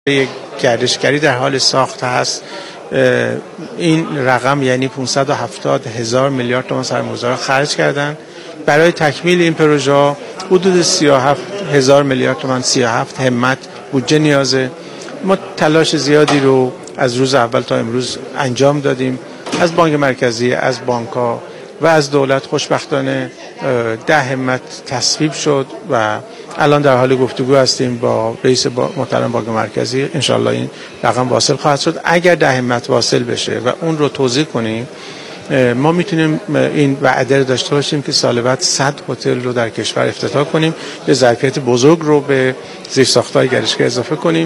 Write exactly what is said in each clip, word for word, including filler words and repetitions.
یک گردشگری در حال ساخت هست. این رقم یعنی پانصد و هفتاد هزار میلیارد تومان سرمایه‌گذار خرج کردن. برای تکمیل این پروژه حدود سی و هفت هزار میلیارد تومان، سی و هفت همت بودجه نیازه. ما تلاش زیادی رو از روز اول تا امروز انجام دادیم، از بانک مرکزی، از بانک‌ها و از دولت. خوشبختانه ده همت تصویب شد و الان در حال گفتگو هستیم با رئیس محترم بانک مرکزی. انشالله این رقم واصل خواهد شد. اگر ده همت واصل بشه و اون رو توزیع کنیم، ما میتونیم این وعده رو داشته باشیم که سال بعد صد هتل رو در کشور افتتاح کنیم، یه ظرفیت بزرگ رو به زیرساخت‌های گردشگری اضافه کنیم.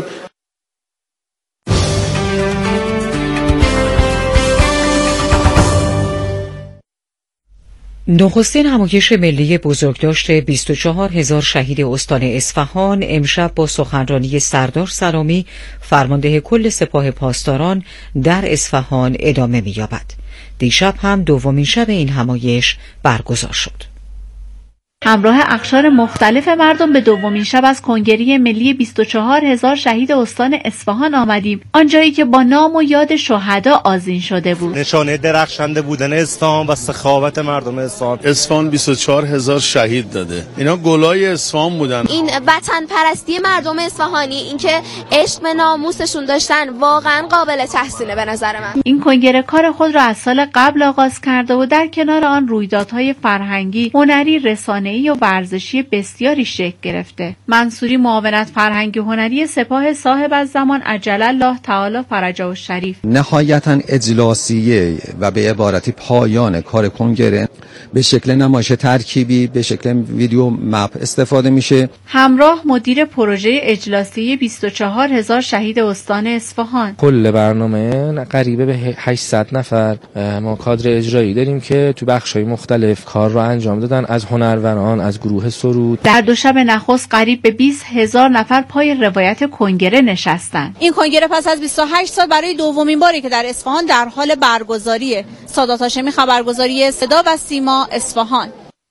نخستین همایش ملی بزرگداشت بیست و چهار هزار شهید استان اصفهان امشب با سخنرانی سردار سلامی فرمانده کل سپاه پاسداران در اصفهان ادامه می‌یابد. دیشب هم دومین شب این همایش برگزار شد. همراه اقشار مختلف مردم به دومین شب از کنگره ملی بیست و چهار هزار شهید استان اصفهان آمدیم، آنجایی که با نام و یاد شهدا آذین شده بود. نشانه درخشنده بودن اصفهان و سخاوت مردم اصفهان. اصفهان بیست و چهار هزار شهید داده. اینا گلای اصفهان بودن. این وطن پرستی مردم اصفهانی، اینکه عشق به ناموسشون داشتن، واقعا قابل تحسینه به نظر من. این کنگره کار خود را از سال قبل آغاز کرده و در کنار آن رویدادهای فرهنگی، هنری، رسانه‌ای و ورزشی بسیاری شکل گرفته. منصوری، معاونت فرهنگی هنری سپاه صاحب الزمان عجل الله تعالی فرجه الشریف، نهایتاً اجلاسیه و به عبارتی پایان کار کنگره به شکل نمایش ترکیبی، به شکل ویدیو مپ استفاده میشه. همراه مدیر پروژه اجلاسیه بیست و چهار هزار شهید استان اصفهان. کل برنامه قریبه به هشتصد نفر ما کادر اجرایی داریم که تو بخش‌های مختلف کار رو انجام دادن، از هنروران، از گروه سرود. در دو شب نخست قریب به بیست هزار نفر پای روایت کنگره نشستند. این کنگره پس از بیست و هشت سال برای دومین باری که در اصفهان در حال برگزاریه. سادات هاشمی، خبرگزاری صدا و سیما، اصفهان.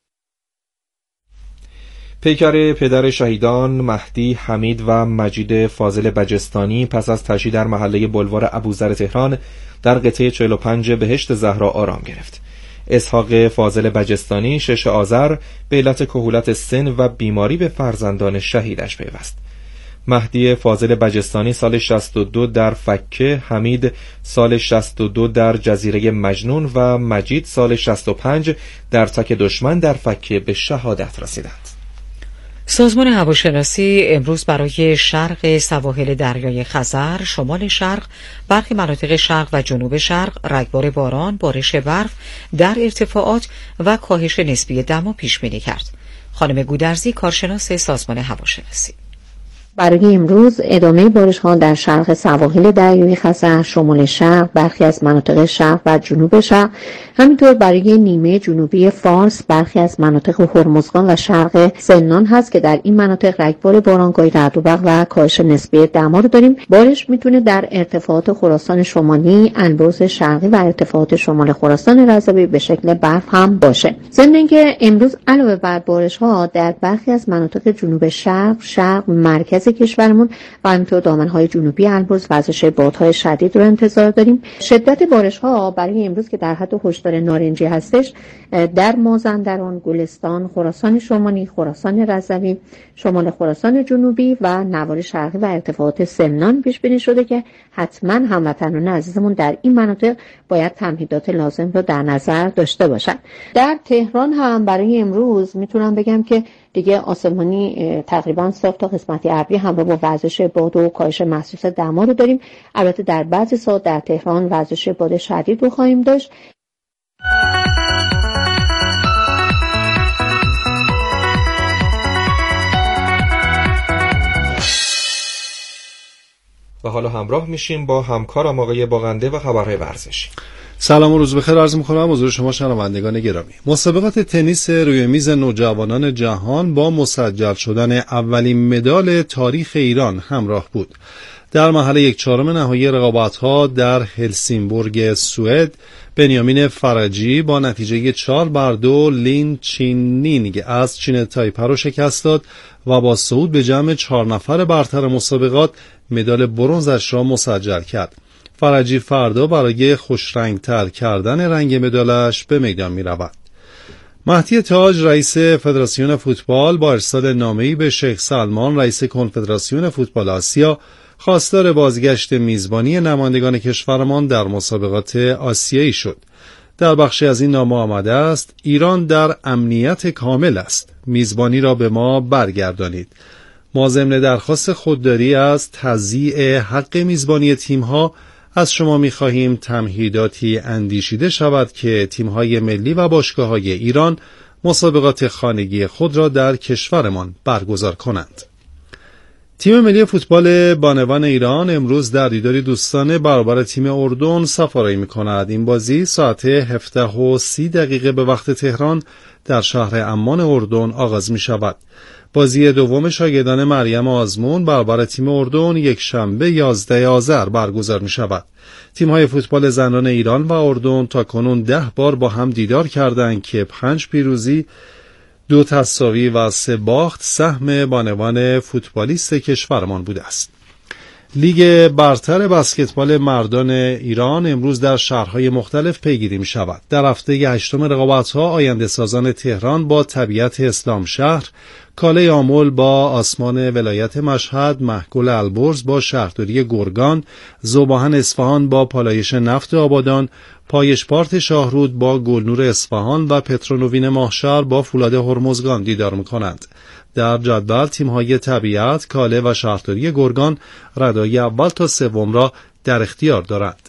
پیکر پدر شهیدان مهدی حمید و مجید فاضل بجستانی پس از تشییع در محله بلوار ابوذر تهران در قطعه چهل و پنج بهشت زهرا آرام گرفت. اسحاق فاضل بجستانی شش آذر به علت کهولت سن و بیماری به فرزندان شهیدش پیوست. مهدی فاضل بجستانی سال شصت و دو در فکه، حمید سال شصت و دو در جزیره مجنون و مجید سال شصت و پنج در تک دشمن در فکه به شهادت رسیدند. سازمان هواشناسی امروز برای شرق سواحل دریای خزر، شمال شرق، برخی مناطق شرق و جنوب شرق رگبار باران، بارش برف در ارتفاعات و کاهش نسبی دما پیش بینی کرد. خانم گودرزی، کارشناس سازمان هواشناسی: برای امروز ادامه بارش‌ها در شرق سواحل دریای خزر، شمال شرق، برخی از مناطق شرق و جنوب شرق، همینطور برای نیمه جنوبی فارس، برخی از مناطق هرمزگان و شرق سنان هست که در این مناطق رگبار بارانگاهی رعد و برق و کاهش نسبی دما رو داریم. بارش میتونه در ارتفاعات خراسان شمالی، البرز شرقی و ارتفاعات شمال خراسان رضوی به شکل برف هم باشه. ضمن اینکه امروز علاوه بر بارش‌ها در برخی از مناطق جنوب شرق، شرق، مرکز کشورمون و همینطور دامنهای جنوبی البرز وزش بادهای شدید رو انتظار داریم. شدت بارش‌ها برای امروز که در حد هشدار نارنجی هستش در مازندران، گلستان، خراسان شمالی، خراسان رضوی، شمال خراسان جنوبی و نوار شرقی و ارتفاعات سمنان پیش بینی شده که حتما هموطنان عزیزمون در این مناطق باید تمهیدات لازم رو در نظر داشته باشن. در تهران هم برای امروز میتونم بگم که دیگه آسمانی تقریبا صاف تا قسمتی ابری همراه با وزش باد و کاهش محسوس دما رو داریم. البته در بعضی ساعات در تهران وزش باد شدید رو خواهیم داشت. و حالا همراه میشیم با همکارم آقای باغنده و خبرهای ورزشی. سلام و روز بخیر عرض می‌کنم حضور شما شنوندگان گرامی. مسابقات تنیس روی میز نوجوانان جهان با مسجل شدن اولین مدال تاریخ ایران همراه بود. در مرحله یک چهارم نهایی رقابت‌ها در هلسینبورگ سوئد، بنیامین فرجی با نتیجه چهار بر دو لین چینینگ از چین تایپه را شکست داد و با صعود به جمع چهار نفر برتر مسابقات مدال برنزش را مسجل کرد. فرجی فردا برای خوشرنگتر کردن رنگ مدالش به میدان می رود. مهدی تاج رئیس فدراسیون فوتبال با ارسال نامه‌ای به شیخ سلمان رئیس کنفدراسیون فوتبال آسیا خواستار بازگشت میزبانی نمایندگان کشورمان در مسابقات آسیایی شد. در بخشی از این نامه آمده است: ایران در امنیت کامل است. میزبانی را به ما برگردانید. ما ضمن درخواست خودداری از تضییع حق میزبانی تیم‌ها از شما می‌خواهیم تمهیداتی اندیشیده شود که تیم‌های ملی و باشگاه‌های ایران مسابقات خانگی خود را در کشورمان برگزار کنند. تیم ملی فوتبال بانوان ایران امروز در دیداری دوستانه برابر تیم اردن سفارایی می‌کند. این بازی ساعت هفده و سی دقیقه به وقت تهران در شهر عمان اردن آغاز می‌شود. بازی دوم شاگردان مریم آزمون برابر تیم اردن یک شنبه یازده آذر برگزار می شود. تیم‌های فوتبال زنان ایران و اردن تا کنون ده بار با هم دیدار کردند که پنج پیروزی، دو تساوی و سه باخت سهم بانوان فوتبالیست کشورمان بوده است. لیگ برتر بسکتبال مردان ایران امروز در شهرهای مختلف پیگیری می شود. در هفته هشتم رقابت‌ها آینده سازان تهران با طبیعت اسلام شهر، کاله آمل با آسمان ولایت مشهد، محگل البرز با شهرداری گرگان، ذوباهن اصفهان با پالایش نفت آبادان، پایشپارت شاهرود با گلنور اصفهان و پترونوین ماهشهر با فولاد هرمزگان دیدار می‌کنند. در جدول تیم‌های طبیعت، کاله و شهرداری گرگان ردای اول تا سوم را در اختیار دارند.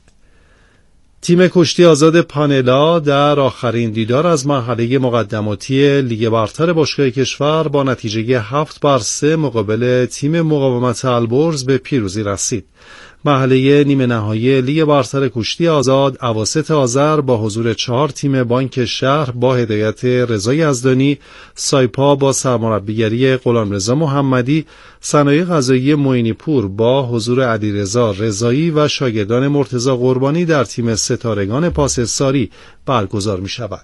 تیم کشتی آزاد پانلا در آخرین دیدار از مرحله مقدماتی لیگ برتر باشگاه کشور با نتیجه هفت بر سه مقابل تیم مقاومت البرز به پیروزی رسید. مرحله نیمه نهایی لیگ برتر کشتی آزاد اواسط آذر با حضور چهار تیم بانک شهر با هدایت رضا یزدانی، سایپا با سرمربیگری غلامرضا محمدی، صنایع غذایی معینی پور با حضور علیرضا رضایی و شاگردان مرتضی قربانی در تیم ستارگان پاسداری برگزار می شود.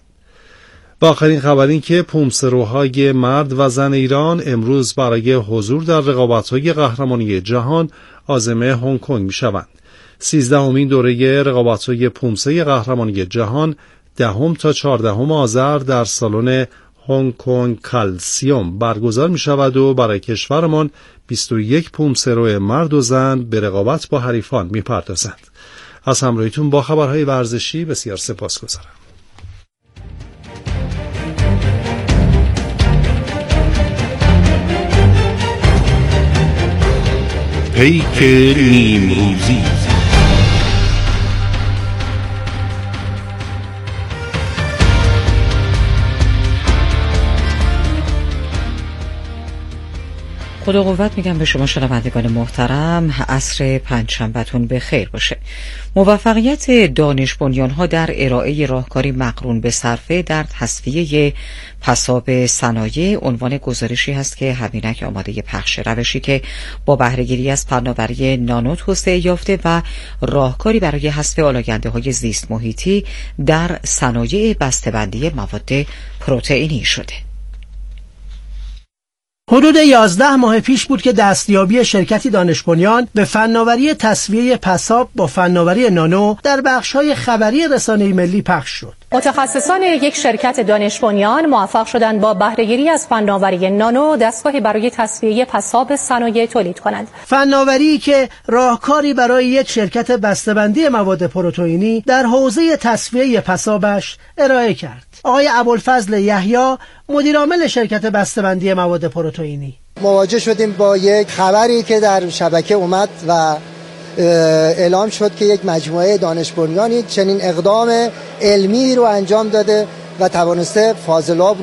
و آخرین خبر این که پومسروهای مرد و زن ایران امروز برای حضور در رقابت‌های قهرمانی جهان عازم هنگ کنگ می‌شوند. سیزدهمین دوره رقابت‌های پومسه قهرمانی جهان دهم تا چهاردهم آذر در سالن هنگ کنگ کالسیوم برگزار می‌شود و برای کشورمان بیست و یک پومسرو مرد و زن به رقابت با حریفان می‌پردازند. از همراهیتون با خبرهای ورزشی بسیار سپاسگزارم. پیک نیمروزی. خدا قوت میگم به شما شنوندگان محترم. عصر پنجشنبه‌تون به خیر باشه. موفقیت دانش بنیان‌ها در ارائه راهکاری مقرون به صرفه در تصفیه پساب صنایع عنوان گزارشی هست که همینک آماده پخش، روشی که با بهره‌گیری از فناوری نانو توسعه یافته و راهکاری برای حذف آلاینده‌های زیست محیطی در صنایع بسته‌بندی مواد پروتئینی شده. حدود یازده ماه پیش بود که دستیابی شرکتی دانش بنیان به فناوری تصفیه پساب با فناوری نانو در بخش‌های خبری رسانه ملی پخش شد. متخصصان یک شرکت دانش بنیان موفق شدند با بهره‌گیری از فناوری نانو دستگاهی برای تصفیه پساب صنایع تولید کنند. فناوری که راهکاری برای یک شرکت بسته‌بندی مواد پروتئینی در حوزه تصفیه پسابش ارائه کرد. آقای ابوالفضل یحیی مدیر عامل شرکت بسته‌بندی مواد پروتئینی: مواجه شدیم با یک خبری که در شبکه اومد و اعلام شد که یک مجموعه دانش بنیانی چنین اقدام علمی رو انجام داده و توانسته فاضلاب رو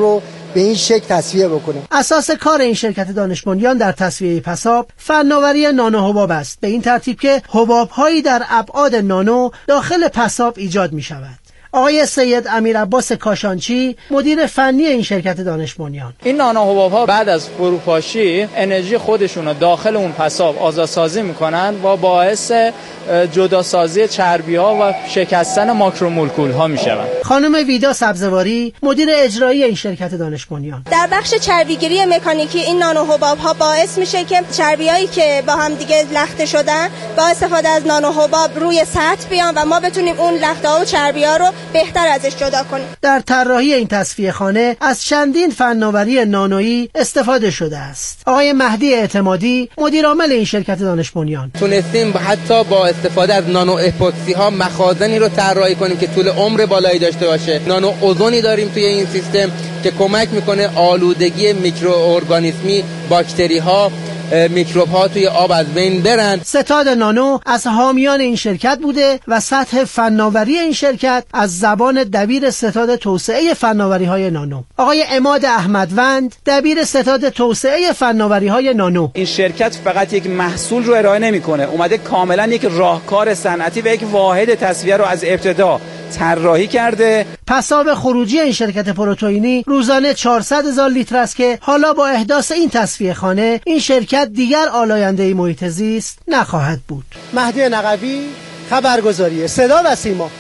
به این شکل تصفیه بکنه. اساس کار این شرکت دانش بنیان در تصفیه پساب فناوری نانو حباب است، به این ترتیب که حباب‌هایی در ابعاد نانو داخل پساب ایجاد می‌شود. آقای سید امیر عباس کاشانچی مدیر فنی این شرکت دانش بنیان: این نانو حباب‌ها بعد از فروپاشی انرژی خودشون رو داخل اون پساب آزادسازی میکنن و باعث جداسازی چربی‌ها و شکستن ماکرومولکول‌ها میشوند. خانم ویدا سبزواری مدیر اجرایی این شرکت دانش بنیان: در بخش چربیگیری مکانیکی این نانو حباب‌ها باعث میشه که چربیایی که با هم دیگه لخته شدن با استفاده از نانو حباب روی سطح بیان و ما بتونیم اون لخته‌ها و چربی‌ها رو بهتر ازش جدا کنیم. در طراحی این تصفیه خانه از چندین فناوری نانویی استفاده شده است. آقای مهدی اعتمادی مدیر عامل این شرکت دانش بنیان: تونستیم حتی با استفاده از نانو اپوکسی ها مخازنی رو طراحی کنیم که طول عمر بالایی داشته باشه. نانو اوزونی داریم توی این سیستم که کمک میکنه آلودگی میکروارگانیسمی، باکتری ها، میکروب ها توی آب از بین برن. ستاد نانو از حامیان این شرکت بوده و سطح فناوری این شرکت از زبان دبیر ستاد توسعه فناوری های نانو آقای عماد احمدوند، دبیر ستاد توسعه فناوری های نانو: این شرکت فقط یک محصول رو ارائه نمیکنه، اومده کاملا یک راهکار صنعتی و یک واحد تصفیه رو از ابتدا طراحی کرده. پساب خروجی این شرکت پروتئینی روزانه چهارصد هزار لیتر است که حالا با احداث این تصفیه خانه این شرکت دیگر آلاینده محیط زیست نخواهد بود. مهدی نقوی، خبرگزاری صدا و سیما.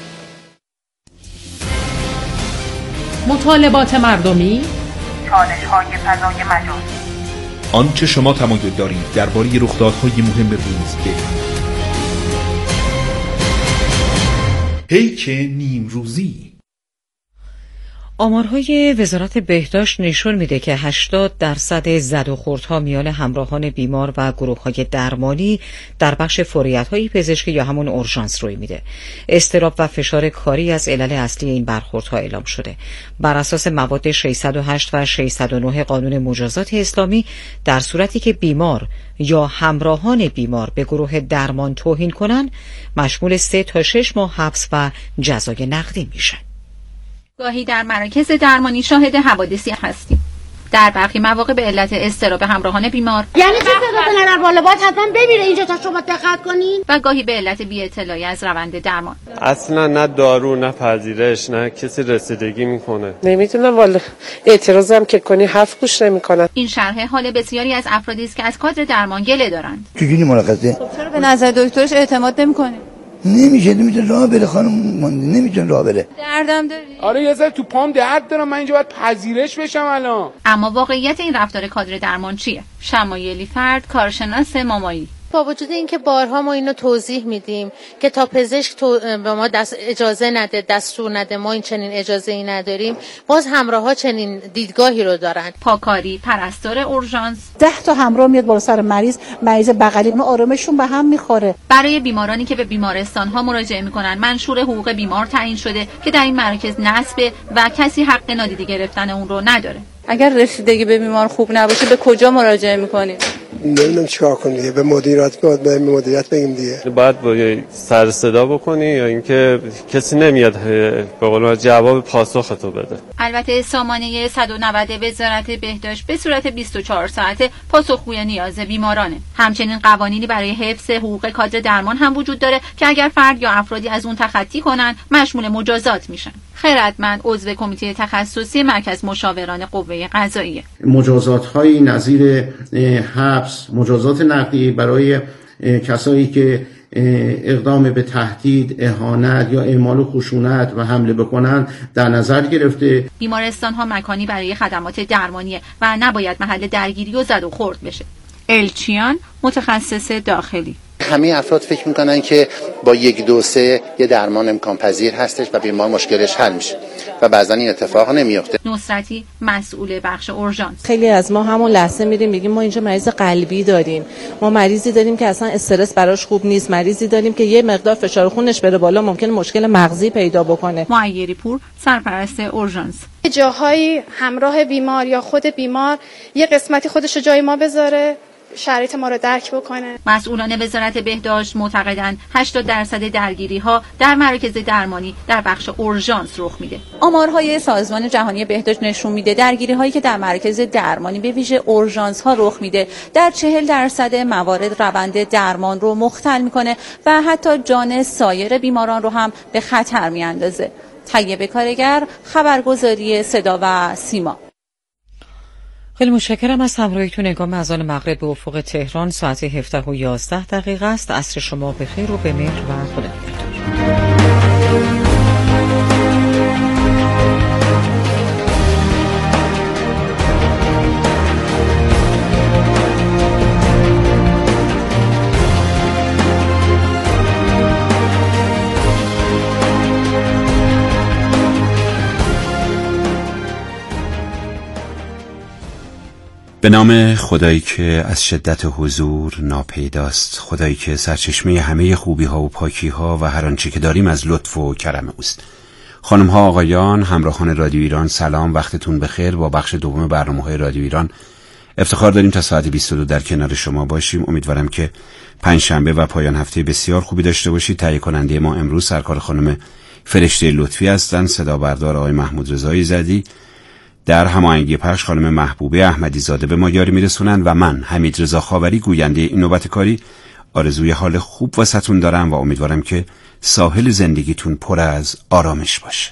مطالبات مردمی، چالش‌های فضای مجازی، آنچه شما تمایل دارید درباره رخدادهای مهم روز بفرمایید. پیک نیمروزی. آمارهای وزارت بهداشت نشون میده که هشتاد درصد زد و خوردها میان همراهان بیمار و گروه‌های درمانی در بخش فوریت‌های پزشکی یا همون اورژانس روی میده. اضطراب و فشار کاری از علل اصلی این برخوردها اعلام شده. بر اساس مواد ششصد و هشت و ششصد و نه قانون مجازات اسلامی، در صورتی که بیمار یا همراهان بیمار به گروه درمان توهین کنن، مشمول سه تا شش ماه حبس و جزای نقدی میشن. گاهی در مراکز درمانی شاهد حوادثی هستیم. در برخی مواقع به علت اضطراب همراهان بیمار، یعنی چه صدا نرر بالا باید حتما بمیره اینجا تا شما دقت کنین، و گاهی به علت بی‌اطلاعی از روند درمان. اصلا نه دارو نه پذیرش نه کسی رسیدگی میکنه. نمیدونم والا، اعتراضم که کنی حرف گوش نمیکنن. این شرح حال بسیاری از افرادی است که از کادر درمان گله دارند. چجوری ملاقاته؟ خب چرا به نظر دکترش اعتماد نمیکنه؟ نمیشه نمیشه راه بره خانم، نمیشه راه بره. دردم داری؟ آره یه ذره تو پام درد دارم، من اینجا باید پذیرش بشم الان. اما واقعیت این رفتار کادر درمان چیه؟ شمایلی فرد، کارشناس مامایی: با وجود اینکه بارها ما اینو توضیح میدیم که تا پزشک تو به ما دست اجازه نده، دستور نده، ما این چنین اجازه ای نداریم، باز همراه‌ها چنین دیدگاهی رو دارن. پاکاری، پرستار اورژانس، ده تا همراه میاد بالا سر مریض، مریض بغلی ما آرامشون به هم میخوره. برای بیمارانی که به بیمارستان‌ها مراجعه میکنن، منشور حقوق بیمار تعیین شده که در این مراکز نصبه و کسی حق نادیده گرفتن اون رو نداره. اگر رسیدگی به بیمار خوب نباشه به کجا مراجعه میکنید؟ نمیدونم چیکار کنیم دیگه، به مدیریت باید به مدیریت بگیم دیگه. باید با سر صدا بکنی یا اینکه کسی نمیاد به قول جواب پاسخ تو بده. البته سامانه صد و نود وزارت بهداشت به صورت بیست و چهار ساعته پاسخگوی نیاز بیمارانه. همچنین قوانینی برای حفظ حقوق کادر درمان هم وجود داره که اگر فرد یا افرادی از اون تخطی کنن مشمول مجازات میشن. خیرتمند عضو کمیته تخصصی مرکز مشاوران قوه قضاییه. مجازات‌های نظیر حبس، مجازات نقدی برای کسایی که اقدام به تهدید، اهانت یا اعمال خشونت و حمله بکنن در نظر گرفته. بیمارستان‌ها مکانی برای خدمات درمانیه و نباید محل درگیری و زد و خورد بشه. الچیان، متخصص داخلی: همه افراد فکر میکنن که با یک دو سه یه درمان امکان پذیر هستش و بیمار مشکلش حل میشه و بعضا این اتفاق نمیفته. نصرتی، مسئول بخش اورژانس: خیلی از ما همون لحظه میریم میگیم ما اینجا مریض قلبی داریم، ما مریضی داریم که اصلا استرس براش خوب نیست، مریضی داریم که یه مقدار فشار خونش بره بالا ممکن مشکل مغزی پیدا بکنه. معیری پور، سرپرست اورژانس: جاهایی همراه بیمار یا خود بیمار یه قسمتی خودش رو جای ما بذاره، شرایط ما رو درک بکنه. مسئولان وزارت بهداشت معتقدند هشتاد درصد درگیری‌ها در مراکز درمانی در بخش اورژانس رخ میده. آمارهای سازمان جهانی بهداشت نشون میده درگیری‌هایی که در مراکز درمانی به ویژه اورژانس‌ها رخ میده در چهل درصد موارد روند درمان رو مختل میکنه و حتی جان سایر بیماران رو هم به خطر میاندازه. طیبه کارگر، خبرگزاری صدا و سیما. خیلی متشکرم از همراهیتون. هنگام اذان مغرب به افق تهران ساعت هفده و یازده دقیقه است. عصر شما بخیر و به مهر و خدا نگهدار. به نام خدایی که از شدت حضور ناپیداست، خدایی که سرچشمه همه خوبی ها و پاکی ها و هر آنچه که داریم از لطف و کرم اوست. خانم ها، آقایان، همراهان رادیو ایران، سلام، وقتتون بخیر. با بخش دوم برنامه‌های رادیو ایران افتخار داریم تا ساعت بیست و دو در کنار شما باشیم. امیدوارم که پنج شنبه و پایان هفته بسیار خوبی داشته باشید. تهیه کننده ما امروز سرکار خانم فرشته لطفی هستند، صدا بردار آقای محمود رضایی زدی، در هماهنگی پخش خانم محبوبه احمدی زاده به ما یاری میرسونن و من حمید رضا خاوری گوینده این نوبت کاری آرزوی حال خوب واسهتون دارم و امیدوارم که ساحل زندگیتون پر از آرامش باشه.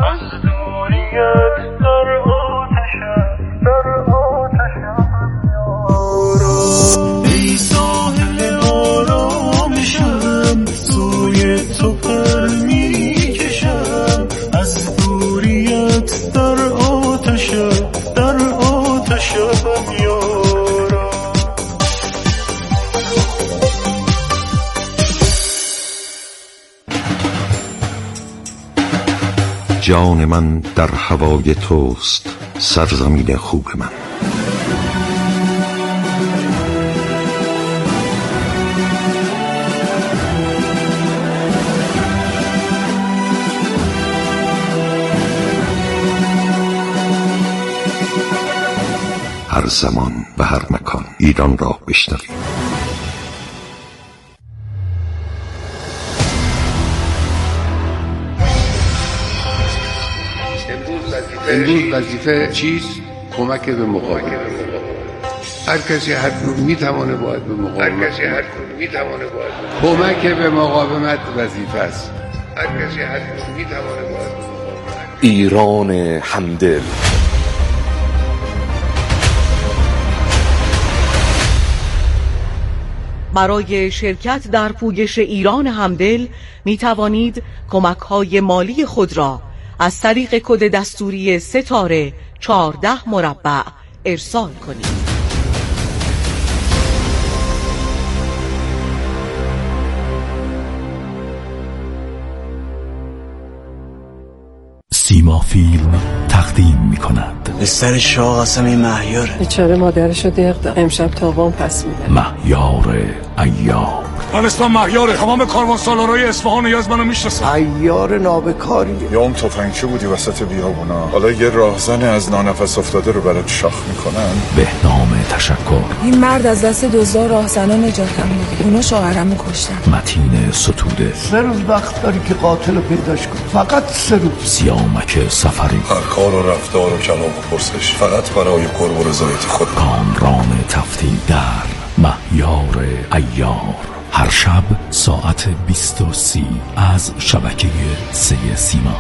جان من در هوای توست سرزمین خوب من. هر زمان و هر مکان ایران را بشنوید. امروز وظیفه چیست؟ کمک به مقاومت. هر کسی هر کدوم میتونه باید به مقاومت. هر کسی هر کدوم میتونه باید کمک به مقاومت وظیفه است. هر کسی هر کدوم میتونه باید به مقاومت. ایران همدل. برای شرکت در پویش ایران همدل می توانید کمک‌های مالی خود را از طریق کد دستوری ستاره چهارده مربع ارسال کنید. سیما فیلم تقدیم می کند سر شاه قسم این مهیار بیچاره مادرشو دق داد، امشب تاوان پس میده. مهیار ایار. من اسمم مهیاره، تمام کاروان سالارای اصفهان یز منو میشناسن. ایار نابکاری. یوم تفنگچی بودی وسط بیابونا، حالا یه راهزن از نانفس افتاده رو برات شاخ میکنن. بهنام تشکر. این مرد از دست دزدا راهزنا نجاتم میده، اونا شوهرمو کشتن. متین ستوده. سه روز وقت داری که قاتل رو پیداش کنی، فقط سه روز. سیامک سفری. هر کار و رفتار و کلام و پرسش فقط برای قرب و رضایت خود. کامران تفتی در مهیار ایار. هر شب ساعت بیست و سی از شبکه سه سیما.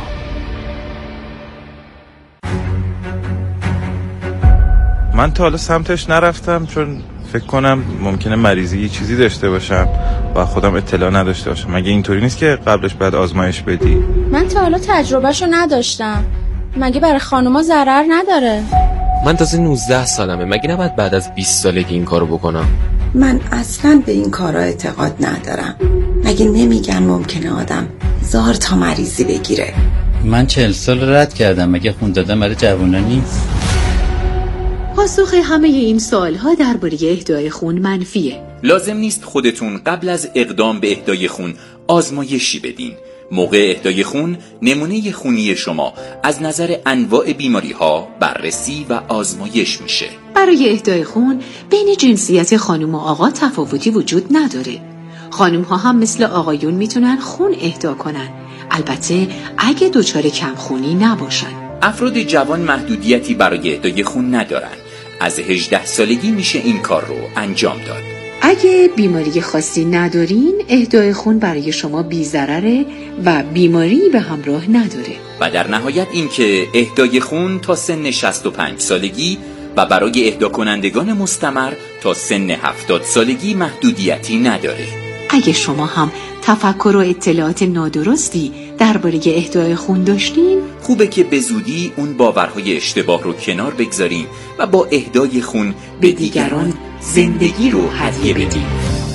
من تا حالا سمتش نرفتم چون فکر کنم ممکنه مریضی یه چیزی داشته باشم و خودم اطلاع نداشته باشم. مگه اینطوری نیست که قبلش باید آزمایش بدی؟ من تا حالا تجربهشو نداشتم. مگه برای خانوما ضرر نداره؟ من تازه نوزده سالمه، مگه نباید بعد از بیست سالگی این کارو بکنم؟ من اصلا به این کارا اعتقاد ندارم. مگه نمیگن ممکنه آدم هزار تا مریضی بگیره؟ من چهل سال رد کردم، مگه خون دادن برای جوونا نیست؟ پاسخ همه این سوالها درباره اهدای خون منفیه. لازم نیست خودتون قبل از اقدام به اهدای خون آزمایشی بدین. موقع اهدای خون نمونه خونی شما از نظر انواع بیماری ها بررسی و آزمایش میشه. برای اهدای خون بین جنسیت خانم و آقا تفاوتی وجود نداره. خانم ها هم مثل آقایون میتونن خون اهدا کنن، البته اگه دچار کم خونی نباشن. افراد جوان محدودیتی برای اهدای خون ندارن. از هجده سالگی میشه این کار رو انجام داد. اگه بیماری خاصی ندارین، اهدای خون برای شما بی‌ضرره و بیماری به همراه نداره. و در نهایت اینکه اهدای خون تا سن شصت و پنج سالگی و برای اهدا کنندگان مستمر تا سن هفتاد سالگی محدودیتی نداره. اگه شما هم تفکر و اطلاعات نادرستی درباره اهدای خون داشتین، خوبه که به زودی اون باورهای اشتباه رو کنار بگذارین و با اهدای خون به دیگران زندگی رو هدیه بدین.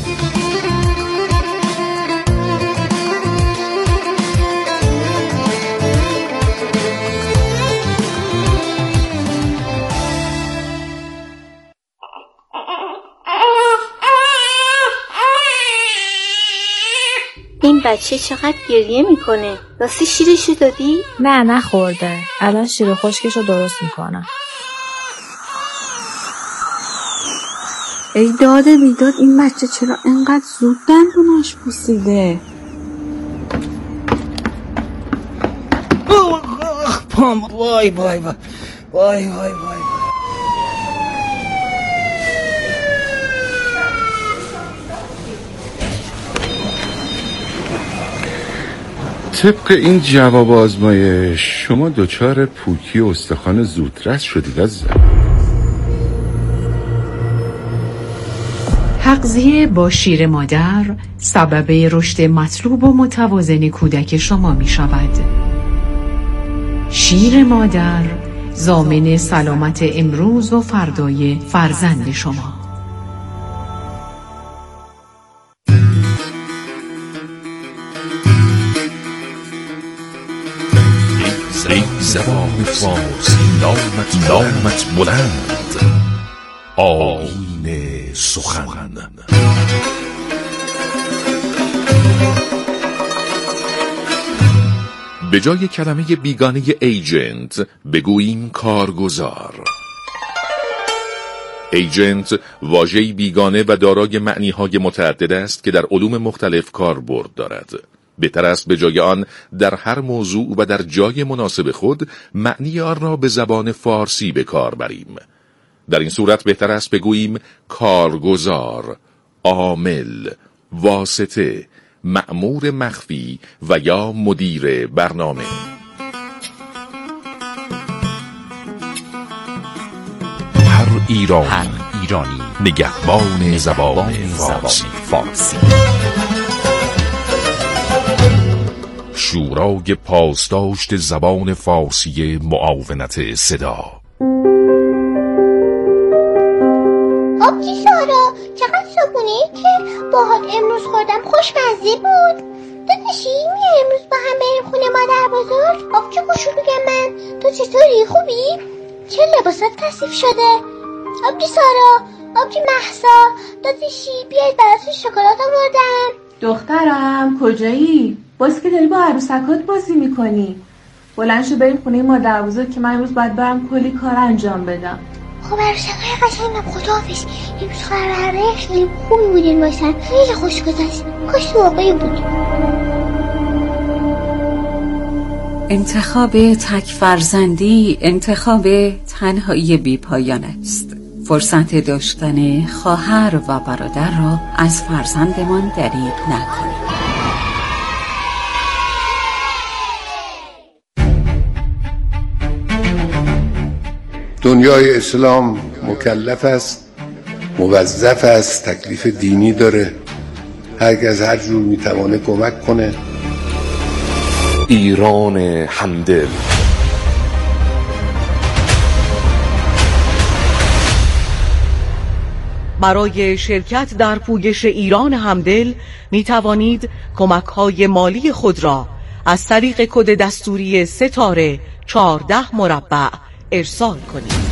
این بچه چقدر گریه میکنه. راستی شیرشو دادی؟ نه نخورده، الان شیر خشکشو درست میکنم. ای داده بیداد، این بچه چرا انقدر زود دندوناش پوسیده؟ پام وای وای وای وای وای وای. طبق این جواب آزمایش شما دچار پوکی استخوان زودرس شدید عزیزم. تغذیه با شیر مادر سبب رشد مطلوب و متوازن کودک شما می شود. شیر مادر ضامن سلامت امروز و فردای فرزند شما. ای زبان فارسی نامت نامت بلند، آیین سخن. به جای کلمه بیگانه ایجنت بگوییم کارگزار. ایجنت واژه‌ای بیگانه و دارای معنی‌های متعدد است که در علوم مختلف کاربرد دارد. بهتر است به جای آن در هر موضوع و در جای مناسب خود معنی آن را به زبان فارسی به کار بریم. در این صورت بهتر است بگوییم کارگزار، عامل، واسطه، مأمور مخفی و یا مدیر برنامه. هر ایران هر ایرانی نگهبان زبان فارسی. فارسی. شورای پاسداشت زبان فارسی معاونت صدا. آبجی سارا، چقدر صبحونه‌ای که باهات امروز خوردم خوشمزه بود. داداشی میای امروز با هم بریم خونه مادر بزرگ؟ آبجی کوچولوی من، تو چطوری؟ خوبی؟ چه لباسات کثیف شده؟ آبجی سارا، آبجی مهسا، داداشی بیاید براتون شکلات آوردم. دخترم کجایی؟ باز که داری با عروسکات بازی میکنی. بلند شو بریم خونه مادر بزرگ که من امروز باید برم کلی کار انجام بدم. خب عروسکای قشنگم خداحافظ. امروز خبرهای خیلی خوبی بودین باشن، خیلی خوش گذشت. کاش واقعی بود. انتخاب تک فرزندی انتخاب تنهایی بی پایان است. فرصت داشتن خواهر و برادر را از فرزندمان دریغ نکنید. دنیای اسلام مکلف است، موظف است، تکلیف دینی داره، هر کس هر جور میتوانه کمک کنه. ایران همدل. برای شرکت در پویش ایران همدل می توانید کمک های مالی خود را از طریق کد دستوری ستاره چهارده مربع ارسال کنید.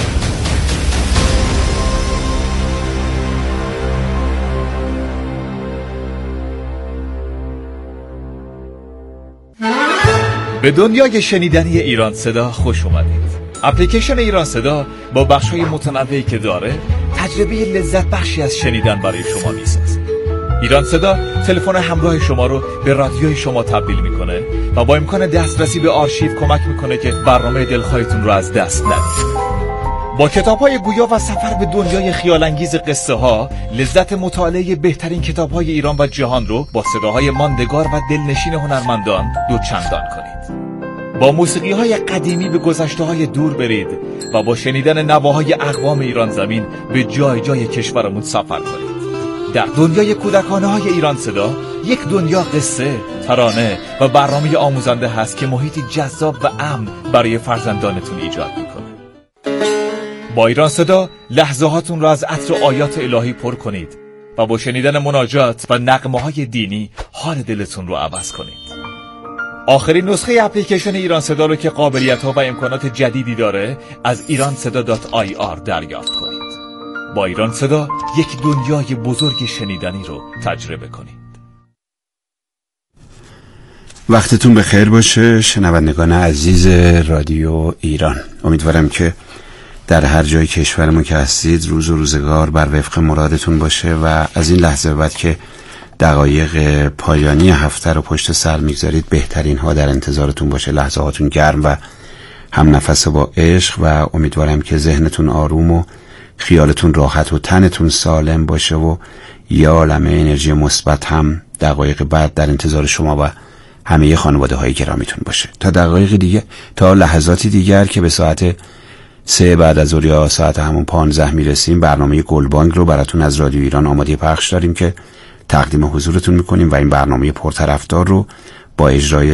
به دنیای شنیدنی ایران صدا خوش اومدید. اپلیکیشن ایران صدا با بخش‌های متنوعی که داره تجربه لذت بخشی از شنیدن برای شما میسازه. ایران صدا تلفن همراه شما رو به رادیوی شما تبدیل میکنه و با امکان دسترسی به آرشیو کمک میکنه که برنامه دلخواهتون رو از دست ندید. با کتاب‌های گویا و سفر به دنیای خیال‌انگیز قصه ها، لذت مطالعه بهترین کتاب‌های ایران و جهان رو با صداهای ماندگار و دلنشین هنرمندان دوچندان کنید. با موسیقی‌های قدیمی به گذشته‌های دور برید و با شنیدن نواهای اقوام ایران زمین به جای جای کشورمون سفر کنید. در دنیای کودکانه‌های ایران صدا یک دنیا قصه، ترانه و برنامه آموزنده هست که محیطی جذاب و امن برای فرزندانتون ایجاد می‌کنه. با ایران صدا لحظه هاتون را از عطر آیات الهی پر کنید و با شنیدن مناجات و نغمه‌های دینی حال دلتون رو عوض کنید. آخرین نسخه اپلیکیشن ایران صدا رو که قابلیت‌ها و امکانات جدیدی داره از ایران صدا دات آی آر دریافت کنید. با ایران صدا یک دنیای بزرگ شنیدنی رو تجربه کنید. وقتتون بخیر باشه شنوندگان عزیز رادیو ایران. امیدوارم که در هر جای کشورمون که هستید روز و روزگار بر وفق مرادتون باشه و از این لحظه بعد که دقایق پایانی هفته رو پشت سر میگذارید بهترین ها در انتظارتون باشه. لحظه هاتون گرم و هم نفس با عشق و امیدوارم که ذهنتون آروم و خیالتون راحت و تنتون سالم باشه و یه عالمه انرژی مثبت هم دقایق بعد در انتظار شما و همه خانواده های گرامیتون باشه. تا دقایق دیگه، تا لحظاتی دیگر که به ساعت سه بعد از ظهر یا ساعت همون پانزده میرسیم، برنامه گلبانگ رو براتون از رادیو ایران آماده پخش داریم که تقدیم حضورتون میکنیم و این برنامه پرطرفدار رو با اجرای